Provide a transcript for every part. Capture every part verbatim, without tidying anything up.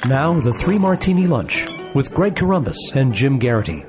Now, the Three Martini Lunch with Greg Corombos and Jim Garrity.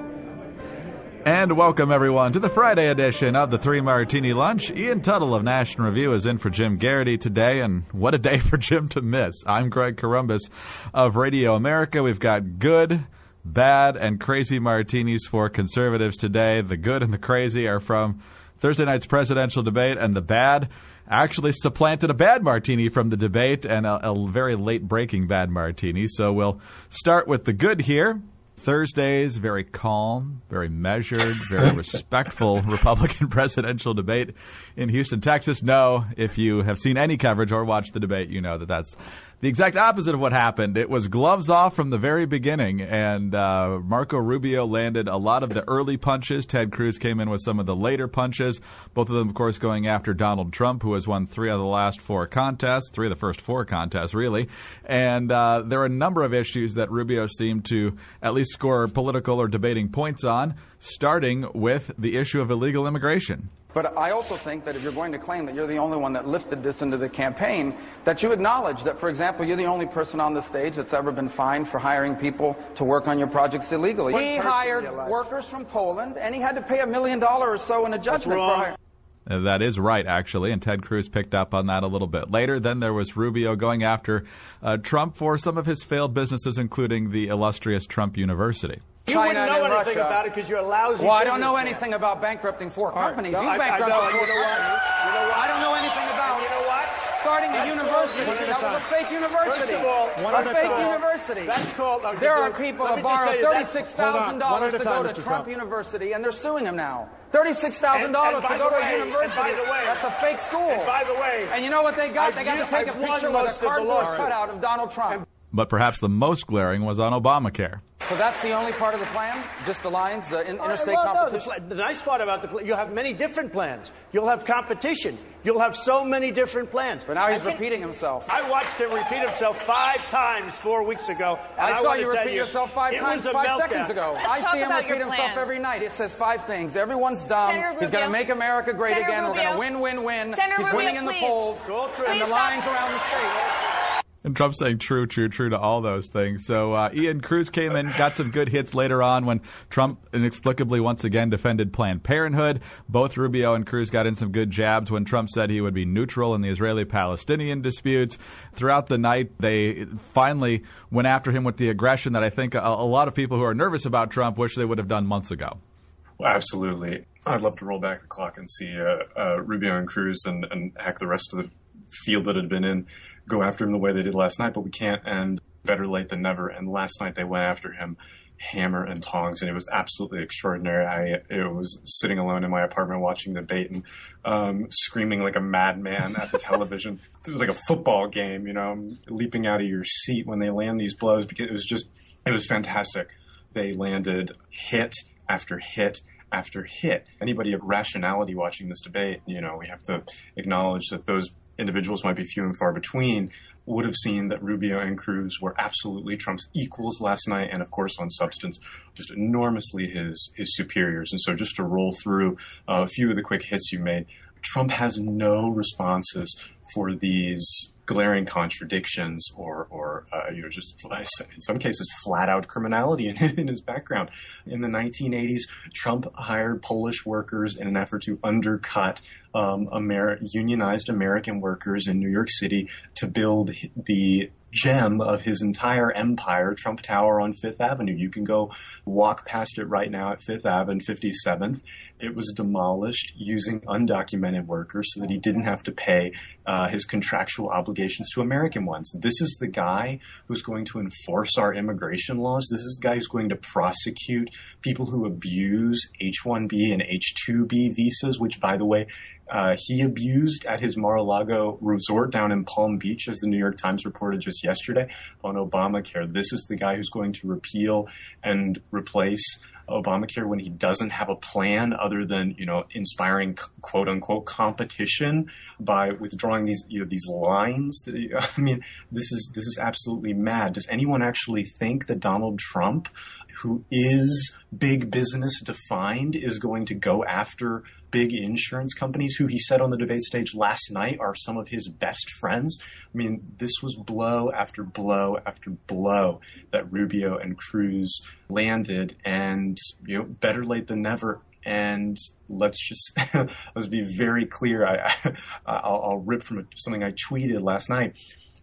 And welcome, everyone, to the Friday edition of the Three Martini Lunch. Ian Tuttle of National Review is in for Jim Garrity today, and what a day for Jim to miss. I'm Greg Corombos of Radio America. We've got good, bad, and crazy martinis for conservatives today. The good and the crazy are from Thursday night's presidential debate, and the bad actually supplanted a bad martini from the debate and a, a very late-breaking bad martini. So we'll start with the good here. Thursday's very calm, very measured, very respectful Republican presidential debate in Houston, Texas. No, if you have seen any coverage or watched the debate, you know that that's the exact opposite of what happened. It was gloves off from the very beginning, and uh, Marco Rubio landed a lot of the early punches. Ted Cruz came in with some of the later punches, both of them, of course, going after Donald Trump, who has won three of the last four contests, three of the first four contests, really. And uh, there are a number of issues that Rubio seemed to at least score political or debating points on, starting with the issue of illegal immigration. But I also think that if you're going to claim that you're the only one that lifted this into the campaign, that you acknowledge that, for example, you're the only person on the stage that's ever been fined for hiring people to work on your projects illegally. He hired workers from Poland, and he had to pay a million dollars or so in a judgment for hiring. Uh, That is right, actually, and Ted Cruz picked up on that a little bit later. Then there was Rubio going after uh, Trump for some of his failed businesses, including the illustrious Trump University. You wouldn't know anything Russia. about it because you're a lousy Well, I don't know man. anything about bankrupting four All right. companies. No, you I- bankrupted I know. four You know what? companies. You know what? I don't know anything about You know what? starting a That's university. called- That was a fake university. First of all, one a at a fake time. university. That's called. uh, There are Duke, people let that me just borrow tell you, that's- thirty-six thousand dollars to go to Trump University, and they're suing him now. thirty-six thousand dollars And- and to go by to the a way- university. and by the way- That's a fake school. And by the way, and you know what they got? I've They got u- to take I've a won picture with most of a the cardboard lawsuit. cutout of Donald Trump. But perhaps the most glaring was on Obamacare. So that's the only part of the plan? Just the lines, the in- interstate well, no, competition? the, pl- the nice part about the plan, you'll have many different plans. You'll have competition. You'll have so many different plans. But now he's And- repeating himself. I watched him repeat himself five times four weeks ago. And I I, saw want you to tell repeat you, yourself five it times was a five meltdown. seconds ago. Let's I talk see him about repeat your himself plan. every night. It says five things. Everyone's dumb. Senator He's going to Rubio. make America great Senator again. We're going to Rubio. win, win, win. Senator He's Rubio, winning in the please. polls. Go through. And the Please lines stop. around the state. And Trump saying true, true, true to all those things. So uh, Ian Cruz came in, got some good hits later on when Trump inexplicably once again defended Planned Parenthood. Both Rubio and Cruz got in some good jabs when Trump said he would be neutral in the Israeli-Palestinian disputes. Throughout the night, they finally went after him with the aggression that I think a, a lot of people who are nervous about Trump wish they would have done months ago. Well, absolutely. I'd love to roll back the clock and see uh, uh, Rubio and Cruz and, and heck the rest of the field that had been in go after him the way they did last night, but we can't, and better late than never. And last night they went after him hammer and tongs, and it was absolutely extraordinary. I it was sitting alone in my apartment watching the debate and um, screaming like a madman at the television. It was like a football game, you know, leaping out of your seat when they land these blows, because it was just, it was fantastic. They landed hit after hit after hit. Anybody of rationality watching this debate, you know, we have to acknowledge that those individuals might be few and far between, would have seen that Rubio and Cruz were absolutely Trump's equals last night, and of course on substance, just enormously his his superiors. And so just to roll through uh, a few of the quick hits you made, Trump has no responses for these glaring contradictions or, or uh, you know, just in some cases flat out criminality in, in his background. In the nineteen eighties, Trump hired Polish workers in an effort to undercut um, Amer- unionized American workers in New York City to build the gem of his entire empire, Trump Tower on Fifth Avenue. You can go walk past it right now at Fifth Avenue and fifty-seventh. It was demolished using undocumented workers so that he didn't have to pay uh, his contractual obligations to American ones. This is the guy who's going to enforce our immigration laws. This is the guy who's going to prosecute people who abuse H one B and H two B visas, which, by the way, Uh, he abused at his Mar-a-Lago resort down in Palm Beach, as the New York Times reported just yesterday, on Obamacare. This is the guy who's going to repeal and replace Obamacare when he doesn't have a plan other than, you know, inspiring quote unquote competition by withdrawing these, you know, these lines. That, I mean, this is, this is absolutely mad. Does anyone actually think that Donald Trump, who is big business defined is going to go after big insurance companies who he said on the debate stage last night are some of his best friends. I mean, this was blow after blow after blow that Rubio and Cruz landed, and, you know, better late than never. And let's just let's be very clear. I, I I'll, I'll rip from something I tweeted last night.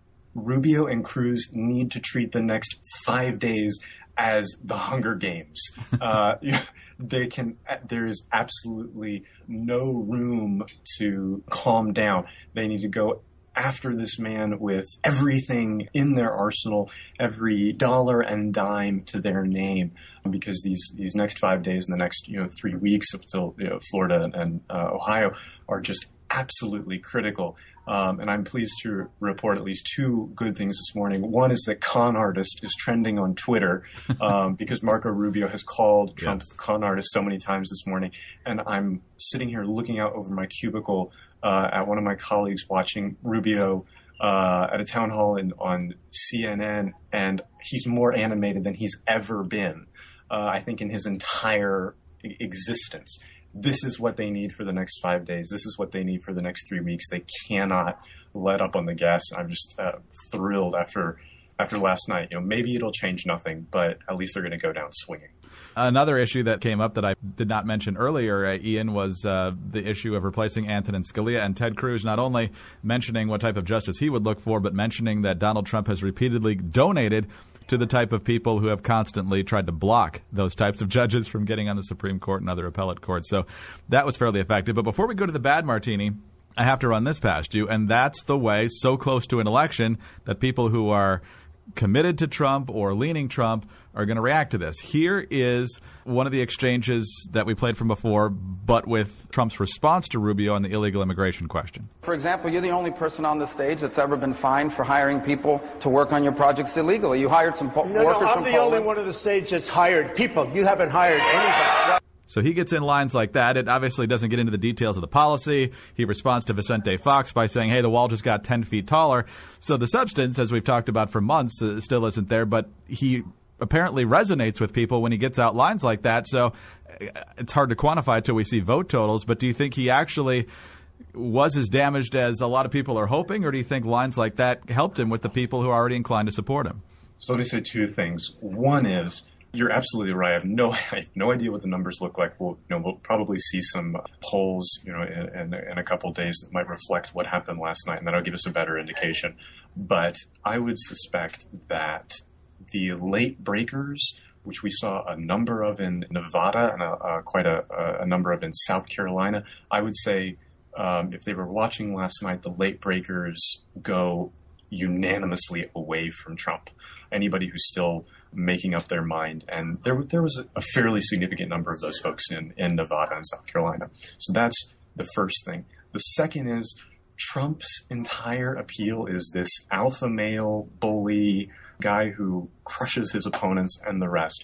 Rubio and Cruz need to treat the next five days as the Hunger Games. Uh, they can. There is absolutely no room to calm down. They need to go after this man with everything in their arsenal, every dollar and dime to their name, because these these next five days and the next you know three weeks up until you know, Florida and uh, Ohio are just absolutely critical. Um, and I'm pleased to report at least two good things this morning. One is that con artist is trending on Twitter um, because Marco Rubio has called Trump yes. con artist so many times this morning. And I'm sitting here looking out over my cubicle uh, at one of my colleagues watching Rubio uh, at a town hall in, on C N N, and he's more animated than he's ever been, uh, I think, in his entire existence. This is what they need for the next five days. This is what they need for the next three weeks. They cannot let up on the gas. I'm just uh, thrilled after after last night. You know, maybe it'll change nothing, but at least they're going to go down swinging. Another issue that came up that I did not mention earlier, uh, Ian, was uh, the issue of replacing Antonin Scalia, and Ted Cruz not only mentioning what type of justice he would look for, but mentioning that Donald Trump has repeatedly donated to the type of people who have constantly tried to block those types of judges from getting on the Supreme Court and other appellate courts. So that was fairly effective. But before we go to the bad martini, I have to run this past you, and that's the way so close to an election that people who are committed to Trump or leaning Trump are going to react to this. Here is one of the exchanges that we played from before, but with Trump's response to Rubio on the illegal immigration question. For example, you're the only person on the stage that's ever been fined for hiring people to work on your projects illegally. You hired some po- no, workers no, I'm from the Poland. only one on the stage that's hired people. You haven't hired anybody. So he gets in lines like that. It obviously doesn't get into the details of the policy. He responds to Vicente Fox by saying, hey, the wall just got ten feet taller. So the substance, as we've talked about for months, uh, still isn't there. But he apparently resonates with people when he gets out lines like that. So it's hard to quantify until we see vote totals. But do you think he actually was as damaged as a lot of people are hoping? Or do you think lines like that helped him with the people who are already inclined to support him? So let me say two things. One is, you're absolutely right. I have no, I have no idea what the numbers look like. We'll, you know, we'll probably see some polls, you know, in, in, in a couple of days that might reflect what happened last night, and that'll give us a better indication. But I would suspect that the late breakers, which we saw a number of in Nevada and a, uh, quite a, a number of in South Carolina, I would say um, if they were watching last night, the late breakers go unanimously away from Trump. Anybody who's still making up their mind. And there there was a fairly significant number of those folks in, in Nevada and South Carolina. So that's the first thing. The second is Trump's entire appeal is this alpha male bully guy who crushes his opponents and the rest.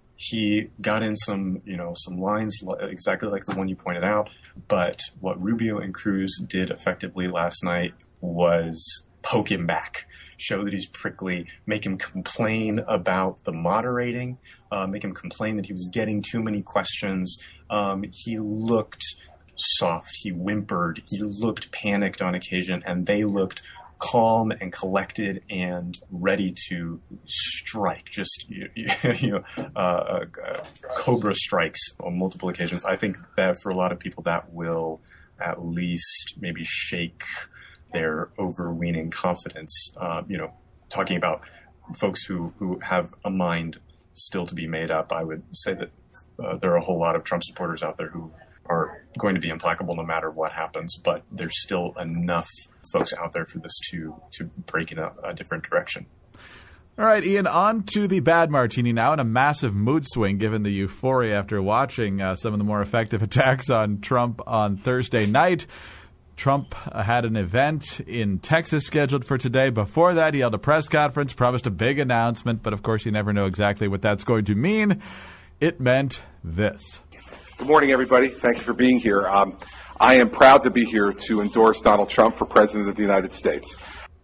He got in some, you know, some lines exactly like the one you pointed out. But what Rubio and Cruz did effectively last night was poke him back, show that he's prickly, make him complain about the moderating, uh, make him complain that he was getting too many questions. Um, he looked soft, he whimpered, he looked panicked on occasion, and they looked calm and collected and ready to strike, just you, you know, uh, uh, cobra strikes on multiple occasions. I think that for a lot of people that will at least maybe shake their overweening confidence, uh, you know, talking about folks who, who have a mind still to be made up. I would say that uh, there are a whole lot of Trump supporters out there who are going to be implacable no matter what happens, but there's still enough folks out there for this to, to break in a, a different direction. All right, Ian, on to the bad martini now, and a massive mood swing given the euphoria after watching uh, some of the more effective attacks on Trump on Thursday night. Trump uh, had an event in Texas scheduled for today. Before that, he held a press conference, promised a big announcement, but of course you never know exactly what that's going to mean. It meant this. Good morning, everybody. Thank you for being here. Um, I am proud to be here to endorse Donald Trump for President of the United States.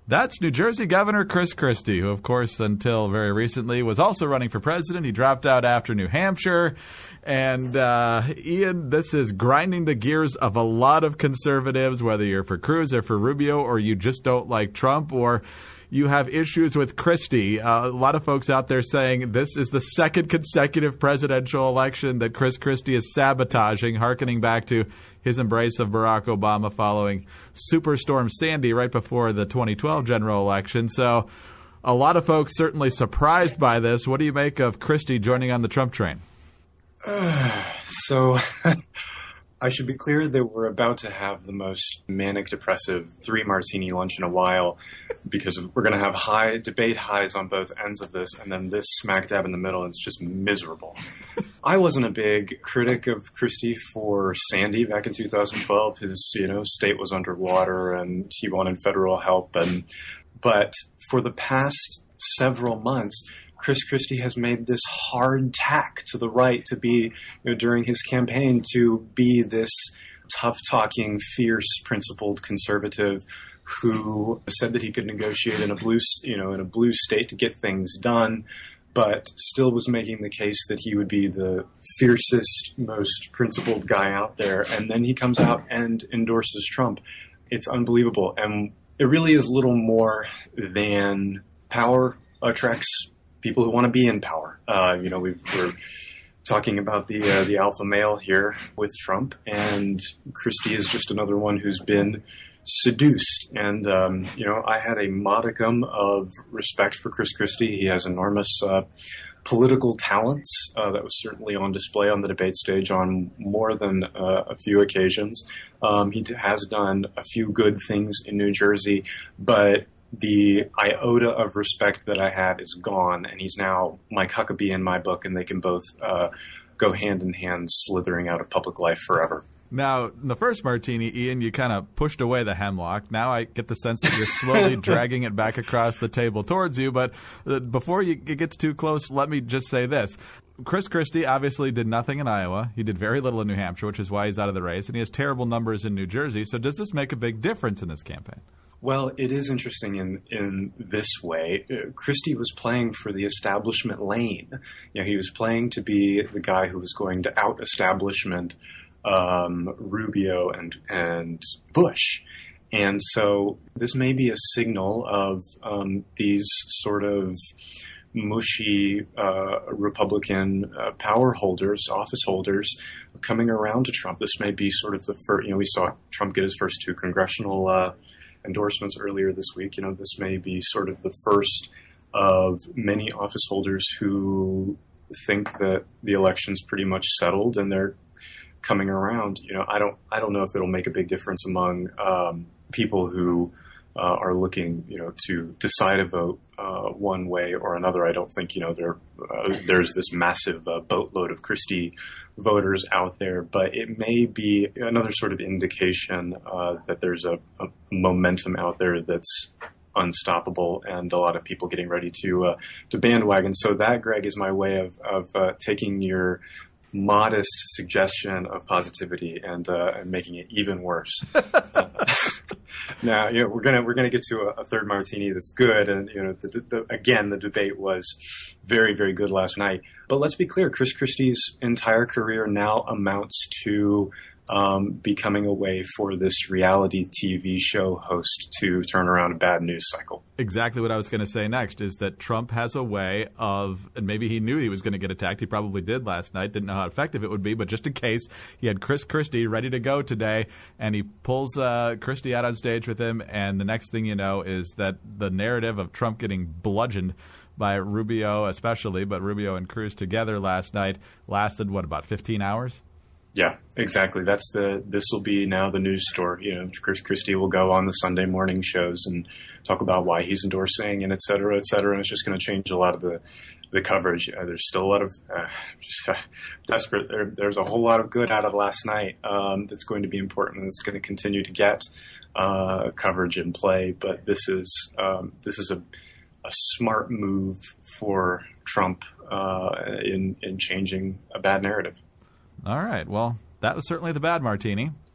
That's New Jersey Governor Chris Christie, who, of course, until very recently was also running for president. He dropped out after New Hampshire. And, uh, Ian, this is grinding the gears of a lot of conservatives, whether you're for Cruz or for Rubio, or you just don't like Trump, or you have issues with Christie. Uh, a lot of folks out there saying this is the second consecutive presidential election that Chris Christie is sabotaging, hearkening back to his embrace of Barack Obama following Superstorm Sandy right before the twenty twelve general election. So a lot of folks certainly surprised by this. What do you make of Christie joining on the Trump train? Uh, so I should be clear that we're about to have the most manic depressive three martini lunch in a while, because we're going to have high debate highs on both ends of this, and then this smack dab in the middle, and it's just miserable. I wasn't a big critic of Christie for Sandy back in two thousand twelve. His, you know, state was underwater and he wanted federal help. And but for the past several months, Chris Christie has made this hard tack to the right to be, you know, during his campaign, to be this tough-talking, fierce, principled conservative who said that he could negotiate in a blue, you know, in a blue state to get things done, but still was making the case that he would be the fiercest, most principled guy out there. And then he comes out and endorses Trump. It's unbelievable. And it really is little more than power attracts people who want to be in power. Uh, you know, we've, we're talking about the uh, the alpha male here with Trump, and Christie is just another one who's been seduced. And, um, you know, I had a modicum of respect for Chris Christie. He has enormous uh, political talents uh, that was certainly on display on the debate stage on more than uh, a few occasions. Um, he has done a few good things in New Jersey, but the iota of respect that I had is gone, and he's now Mike Huckabee in my book, and they can both uh, go hand in hand, slithering out of public life forever. Now, in the first martini, Ian, you kind of pushed away the hemlock. Now I get the sense that you're slowly dragging it back across the table towards you. But uh, before you, it gets too close, let me just say this. Chris Christie obviously did nothing in Iowa. He did very little in New Hampshire, which is why he's out of the race. And he has terrible numbers in New Jersey. So does this make a big difference in this campaign? Well, it is interesting in, in this way. Uh, Christie was playing for the establishment lane. You know, he was playing to be the guy who was going to out-establishment um, Rubio and and Bush. And so this may be a signal of um, these sort of mushy uh, Republican uh, power holders, office holders, coming around to Trump. This may be sort of the first, you know, we saw Trump get his first two congressional uh endorsements earlier this week. You know, this may be sort of the first of many office holders who think that the election's pretty much settled and they're coming around. You know, I don't, I don't know if it'll make a big difference among um, people who uh, are looking, you know, to decide a vote uh, one way or another. I don't think, you know, there, uh, there's this massive uh, boatload of Christie voters out there, but it may be another sort of indication uh, that there's a, a momentum out there that's unstoppable, and a lot of people getting ready to uh, to bandwagon. So that, Greg, is my way of of uh, taking your modest suggestion of positivity and uh, and making it even worse. Now, you know, we're gonna we're gonna get to a, a third martini that's good, and you know, the, the, again, the debate was very very good last night. But let's be clear: Chris Christie's entire career now amounts to um, becoming a way for this reality T V show host to turn around a bad news cycle. Exactly what I was going to say next is that Trump has a way of, and maybe he knew he was going to get attacked. He probably did last night, didn't know how effective it would be, but just in case, he had Chris Christie ready to go today, and he pulls uh, Christie out on stage with him, and the next thing you know is that the narrative of Trump getting bludgeoned by Rubio especially, but Rubio and Cruz together last night lasted, what, about fifteen hours? Yeah, exactly. That's the, this will be now the news story. You know, Chris Christie will go on the Sunday morning shows and talk about why he's endorsing and et cetera, et cetera. And it's just going to change a lot of the, the coverage. Uh, there's still a lot of, uh, just uh, desperate. There, there's a whole lot of good out of last night um, that's going to be important, and that's going to continue to get uh, coverage and play. But this is, um, this is a, a smart move for Trump uh, in, in changing a bad narrative. All right. Well, that was certainly the bad martini.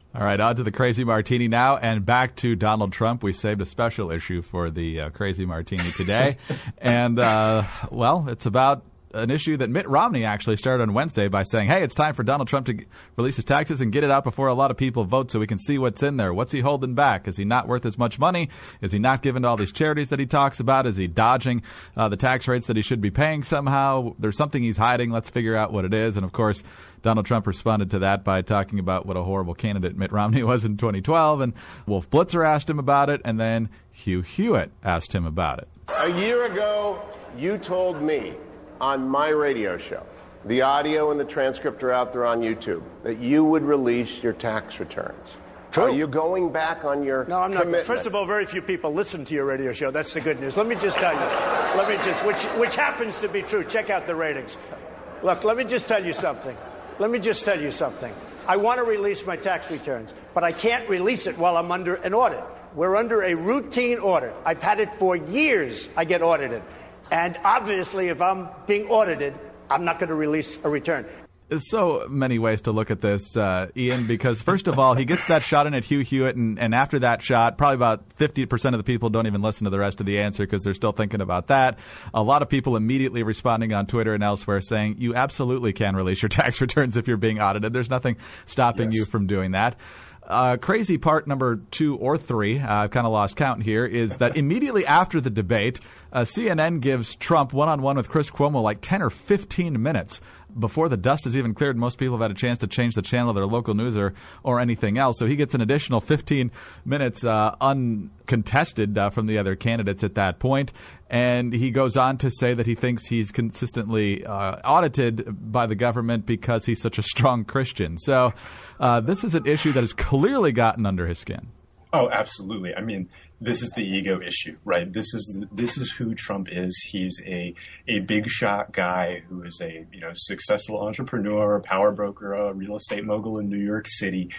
All right, on to the Crazy Martini now, and back to Donald Trump. We saved a special issue for the uh, Crazy Martini today. and, uh, well, it's about an issue that Mitt Romney actually started on Wednesday by saying, hey, it's time for Donald Trump to g- release his taxes and get it out before a lot of people vote so we can see what's in there. What's he holding back? Is he not worth as much money? Is he not giving to all these charities that he talks about? Is he dodging uh, the tax rates that he should be paying somehow? There's something he's hiding. Let's figure out what it is. And, of course, Donald Trump responded to that by talking about what a horrible candidate Mitt Romney was in twenty twelve. And Wolf Blitzer asked him about it, and then Hugh Hewitt asked him about it. A year ago, you told me on my radio show, the audio and the transcript are out there on YouTube, that you would release your tax returns. True. Are you going back on your No, I'm not. commitment? First of all, very few people listen to your radio show. That's the good news. Let me just tell you. Let me just, which, which happens to be true. Check out the ratings. Look, let me just tell you something. Let me just tell you something. I want to release my tax returns, but I can't release it while I'm under an audit. We're under a routine audit. I've had it for years. I get audited. And obviously, if I'm being audited, I'm not going to release a return. There's so many ways to look at this, uh, Ian, because first of all, he gets that shot in at Hugh Hewitt, and, and after that shot, probably about fifty percent of the people don't even listen to the rest of the answer because they're still thinking about that. A lot of people immediately responding on Twitter and elsewhere saying, you absolutely can release your tax returns if you're being audited. There's nothing stopping yes. you from doing that. Uh, crazy part number two or three, uh, I've kind of lost count here, is that immediately after the debate, uh, C N N gives Trump one-on-one with Chris Cuomo like ten or fifteen minutes before the dust is even cleared. Most people have had a chance to change the channel of their local news or, or anything else. So he gets an additional fifteen minutes uh, uncontested uh, from the other candidates at that point. And he goes on to say that he thinks he's consistently uh, audited by the government because he's such a strong Christian. So uh, this is an issue that has clearly gotten under his skin. Oh, absolutely. I mean, this is the ego issue, right? This is the, this is who Trump is. He's a a big shot guy who is a you know successful entrepreneur, a power broker, a real estate mogul in New York City,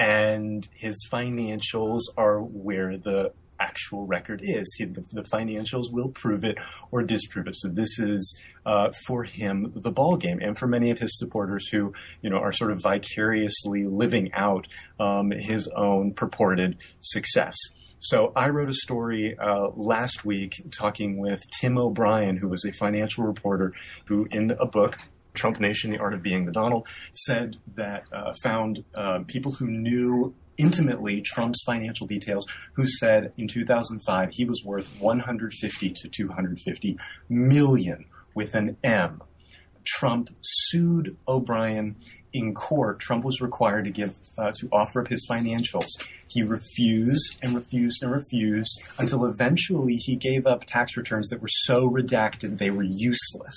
and his financials are where the actual record is. He, the, the financials will prove it or disprove it. So this is uh, for him the ball game, and for many of his supporters who you know are sort of vicariously living out um, his own purported success. So I wrote a story uh, last week talking with Tim O'Brien, who was a financial reporter who, in a book, Trump Nation, The Art of Being the Donald, said that uh, found uh, people who knew intimately Trump's financial details, who said in two thousand five he was worth one hundred fifty to two hundred fifty million with an M. Trump sued O'Brien in court. Trump was required to give uh, to offer up his financials. He refused and refused and refused until eventually he gave up tax returns that were so redacted they were useless.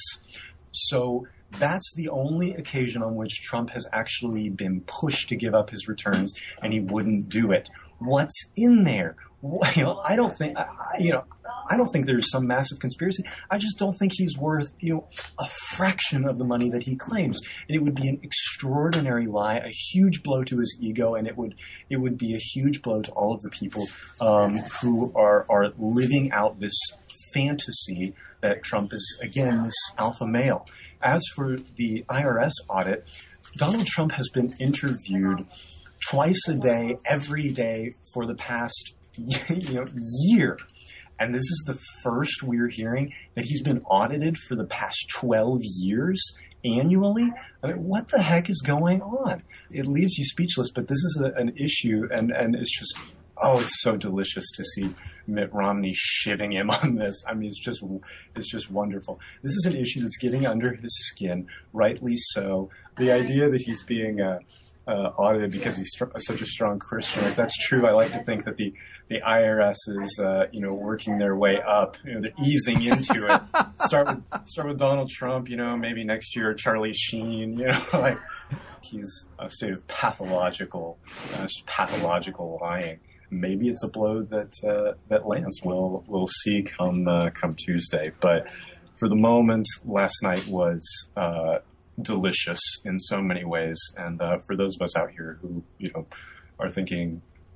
So that's the only occasion on which Trump has actually been pushed to give up his returns, and he wouldn't do it. What's in there? You know, I don't think, I, you know, I don't think there's some massive conspiracy. I just don't think he's worth, you know, a fraction of the money that he claims. And it would be an extraordinary lie, a huge blow to his ego, and it would it would be a huge blow to all of the people um, who are are living out this fantasy that Trump is, again, this alpha male. As for the I R S audit, Donald Trump has been interviewed twice a day, every day for the past you know, year. And this is the first we're hearing that he's been audited for the past twelve years annually. I mean, what the heck is going on? It leaves you speechless, but this is a, an issue, and, and it's just, oh, it's so delicious to see Mitt Romney shivving him on this. I mean, it's just it's just wonderful. This is an issue that's getting under his skin, rightly so. The idea that he's being uh, uh, audited because he's st- such a strong Christian, if that's true, I like to think that the, the I R S is, uh, you know, working their way up. You know, they're easing into it. Start with start with Donald Trump. You know, maybe next year Charlie Sheen. You know, like he's a state of pathological, uh, pathological lying. Maybe it's a blow that uh, that lands. We'll we'll see come uh, come Tuesday. But for the moment, last night was uh, delicious in so many ways. And uh, for those of us out here who you know are thinking,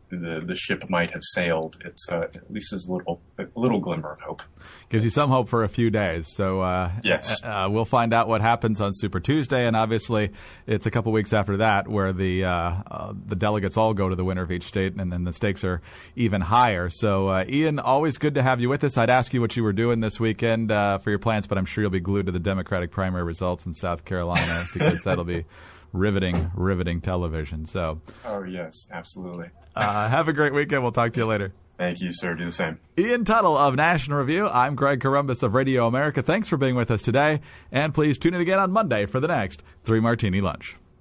the the ship might have sailed, it's uh, at least there's a little a little glimmer of hope. Gives you some hope for a few days. So uh, yes, uh, we'll find out what happens on Super Tuesday, and obviously it's a couple weeks after that where the uh, uh, the delegates all go to the winner of each state, and then the stakes are even higher. So uh, Ian, always good to have you with us. I'd ask you what you were doing this weekend uh, for your plans, but I'm sure you'll be glued to the Democratic primary results in South Carolina because that'll be riveting, riveting television. So, oh yes, absolutely. Uh, have a great weekend. We'll talk to you later. Thank you, sir. Do the same. Ian Tuttle of National Review. I'm Greg Corombos of Radio America. Thanks for being with us today, and please tune in again on Monday for the next Three Martini Lunch.